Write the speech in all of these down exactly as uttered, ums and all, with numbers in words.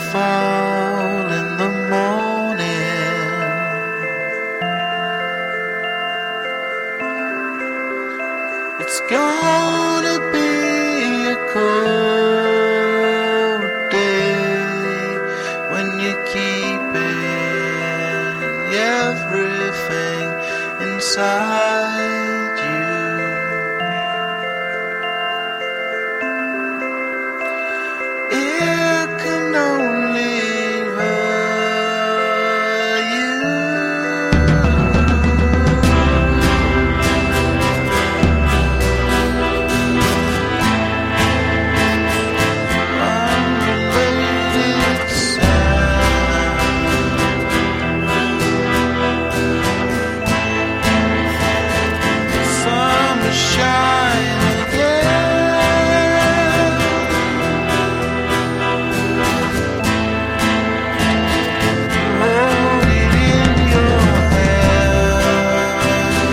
fall in the morning. It's gonna be a cold day when you're keeping everything inside you. It can only hurt you. Unrelated sound. Summer shine again. Hold it in your hand.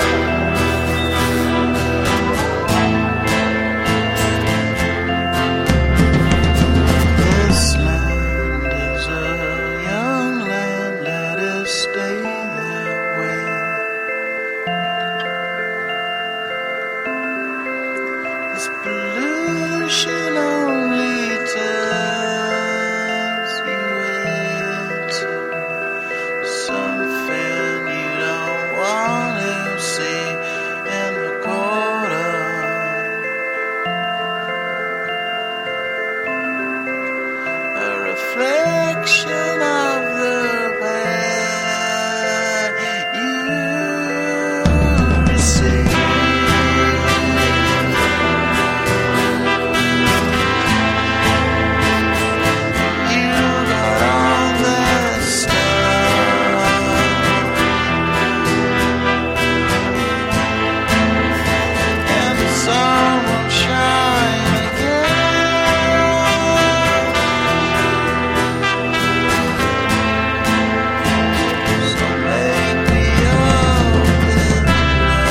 This land is a young land, let it stay that way. This pollution only turns you into something you don't want to see in the quarter. A reflection of the pain you receive. You got all that stuff, and the sun won't shine again. So make me open up.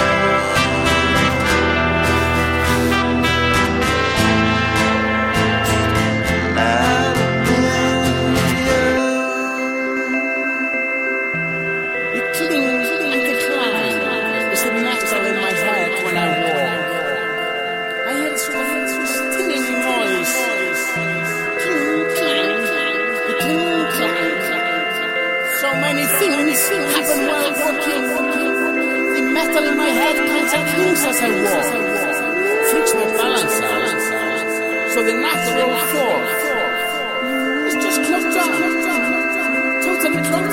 I've been you. You cling like a cloud. It's the metal in my head when I walk. I hear this stinging noise. Cling, clang, the cling, clang. So many things happen while walking. The metal in my head counts and clings as I walk. Freaks my balance out. So the natural thought is just clocked down. Totally clocked